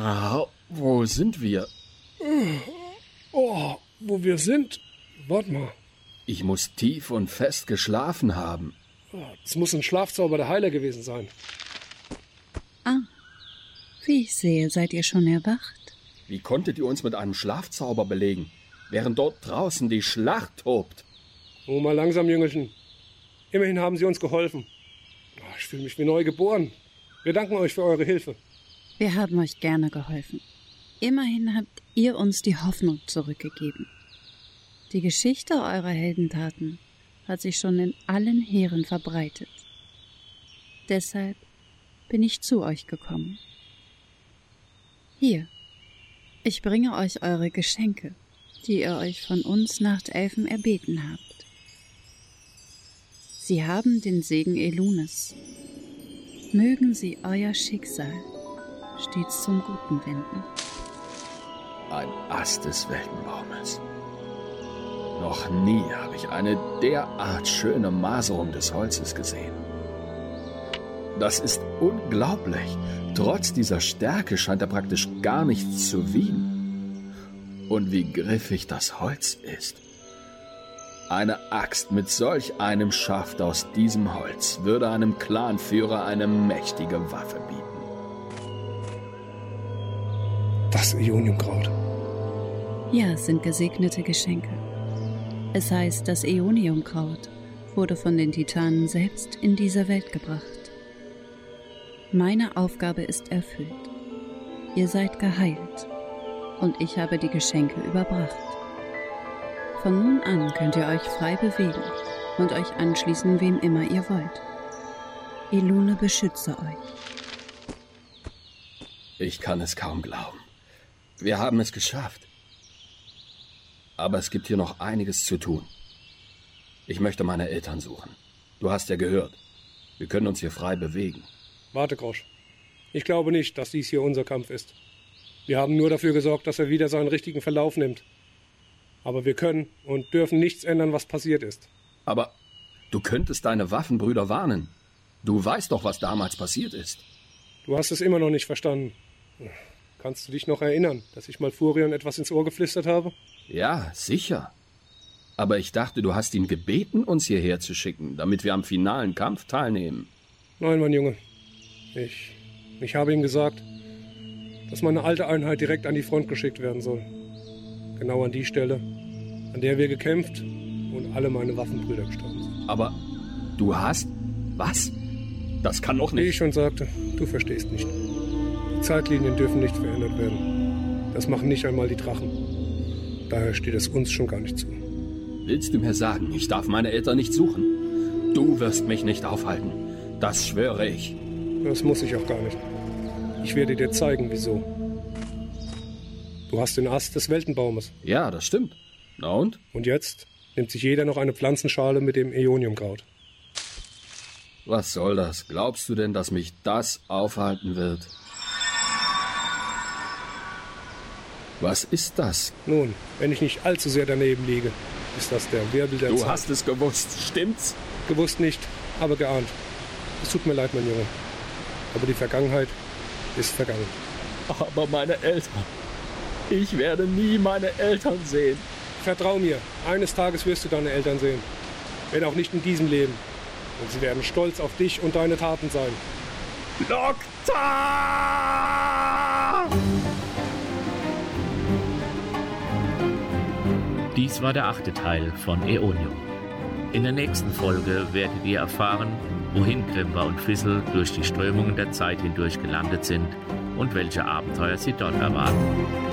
Wo sind wir? Oh, wo wir sind? Warte mal. Ich muss tief und fest geschlafen haben. Das muss ein Schlafzauber der Heiler gewesen sein. Wie ich sehe, seid ihr schon erwacht. Wie konntet ihr uns mit einem Schlafzauber belegen, während dort draußen die Schlacht tobt? Oh, mal langsam, Jüngelchen. Immerhin haben Sie uns geholfen. Ich fühle mich wie neu geboren. Wir danken euch für eure Hilfe. Wir haben euch gerne geholfen. Immerhin habt ihr uns die Hoffnung zurückgegeben. Die Geschichte eurer Heldentaten hat sich schon in allen Heeren verbreitet. Deshalb bin ich zu euch gekommen. Hier, ich bringe euch eure Geschenke, die ihr euch von uns Nachtelfen erbeten habt. Sie haben den Segen Elunes. Mögen sie euer Schicksal stets zum Guten wenden. Ein Ast des Weltenbaumes. Noch nie habe ich eine derart schöne Maserung des Holzes gesehen. Das ist unglaublich. Trotz dieser Stärke scheint er praktisch gar nichts zu wiegen. Und wie griffig das Holz ist. Eine Axt mit solch einem Schaft aus diesem Holz würde einem Clanführer eine mächtige Waffe bieten. Das Äoniumkraut. Ja, es sind gesegnete Geschenke. Es heißt, das Äoniumkraut wurde von den Titanen selbst in diese Welt gebracht. Meine Aufgabe ist erfüllt. Ihr seid geheilt und ich habe die Geschenke überbracht. Von nun an könnt ihr euch frei bewegen und euch anschließen, wem immer ihr wollt. Elune beschütze euch. Ich kann es kaum glauben. Wir haben es geschafft. Aber es gibt hier noch einiges zu tun. Ich möchte meine Eltern suchen. Du hast ja gehört. Wir können uns hier frei bewegen. Warte, Grosch. Ich glaube nicht, dass dies hier unser Kampf ist. Wir haben nur dafür gesorgt, dass er wieder seinen richtigen Verlauf nimmt. Aber wir können und dürfen nichts ändern, was passiert ist. Aber du könntest deine Waffenbrüder warnen. Du weißt doch, was damals passiert ist. Du hast es immer noch nicht verstanden. Kannst du dich noch erinnern, dass ich mal Furion etwas ins Ohr geflüstert habe? Ja, sicher. Aber ich dachte, du hast ihn gebeten, uns hierher zu schicken, damit wir am finalen Kampf teilnehmen. Nein, mein Junge. Ich habe ihm gesagt, dass meine alte Einheit direkt an die Front geschickt werden soll. Genau an die Stelle, an der wir gekämpft und alle meine Waffenbrüder gestorben sind. Aber du hast... Was? Das kann doch nicht... Wie ich schon sagte, du verstehst nicht. Die Zeitlinien dürfen nicht verändert werden. Das machen nicht einmal die Drachen. Daher steht es uns schon gar nicht zu. Willst du mir sagen, ich darf meine Eltern nicht suchen? Du wirst mich nicht aufhalten. Das schwöre ich. Das muss ich auch gar nicht. Ich werde dir zeigen, wieso. Du hast den Ast des Weltenbaumes. Ja, das stimmt. Na und? Und jetzt nimmt sich jeder noch eine Pflanzenschale mit dem Äoniumkraut. Was soll das? Glaubst du denn, dass mich das aufhalten wird? Was ist das? Nun, wenn ich nicht allzu sehr daneben liege, ist das der Wirbel der Zeit. Du hast es gewusst, stimmt's? Gewusst nicht, aber geahnt. Es tut mir leid, mein Junge. Aber die Vergangenheit ist vergangen. Aber meine Eltern... Ich werde nie meine Eltern sehen. Vertrau mir, eines Tages wirst du deine Eltern sehen. Wenn auch nicht in diesem Leben. Und sie werden stolz auf dich und deine Taten sein. Nocta! Dies war der 8. Teil von Äonium. In der nächsten Folge werdet ihr erfahren, wohin Grimber und Fizzle durch die Strömungen der Zeit hindurch gelandet sind und welche Abenteuer sie dort erwarten.